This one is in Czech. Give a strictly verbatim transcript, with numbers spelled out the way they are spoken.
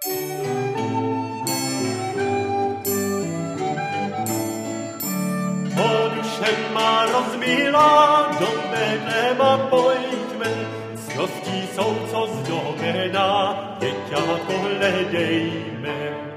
Duše má rozmílá, do Betlema pojďme, cností jsou co zdobená, děťátko hledejme.